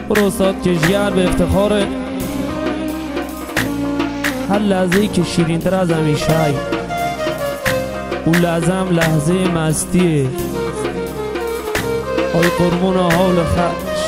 برو استاد کشگر به افتخار هر لحظه‌ای که شیرین تر از همیشه اون لحظه هم لحظه مستیه. آی قربون حال خش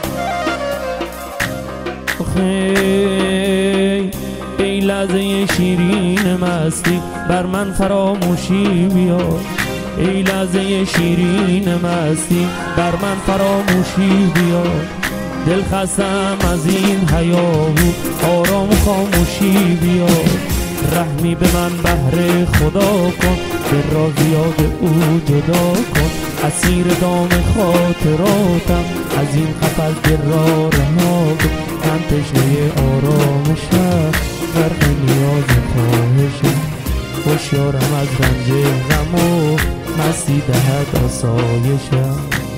ای لحظه شیرین مستی بر من فراموشی بیار. ای لحظه شیرین مستی بر من فراموشی بیار. دل خستم از این حیاهو آرام و خاموشی بیار. رحمی به من بهر خدا کن دل را زیاد او جدا کن. اسیر دام خاطراتم از این قفس دل را رها کن. من تشنه آرامشم غرق نیاز خواهشم. هوشیارم از رنج غم و مستی دهد آسایشم.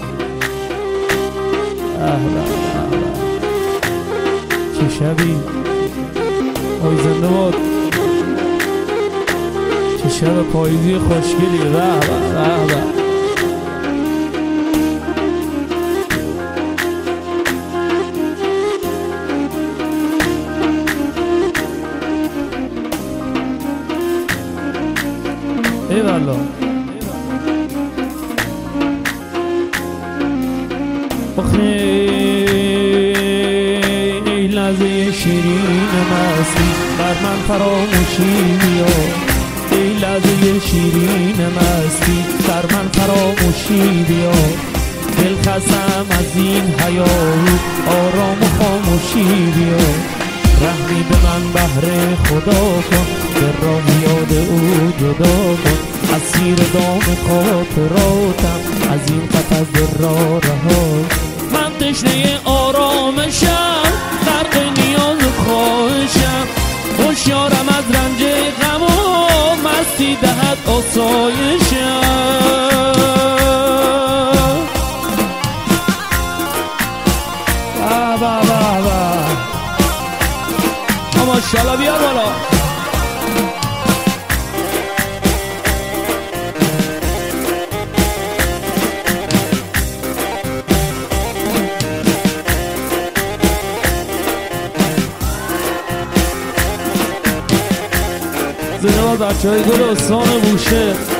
چه شبی آی زنده باد. چه شب پاییزی خوشگلی. به ای والا ای لحظه شیرین مستی بر من فراموشی بیار. ای لحظه شیرین مستی بر من فراموشی بیار. دل خستم از این حیاهو آرام و خاموشی بیار. رحمی به من بهر خدا کن دل را یاد او جدا کن. اسیر دام خاطراتم از این قفس دل را رها. من تشنه آرامشم غرق نیاز و خواهشم. هوشیارم از رنج غم و مستی دهد آسایشم. ماشاءالله بیار بالا. زنده باد بچه های گل استان بوشه.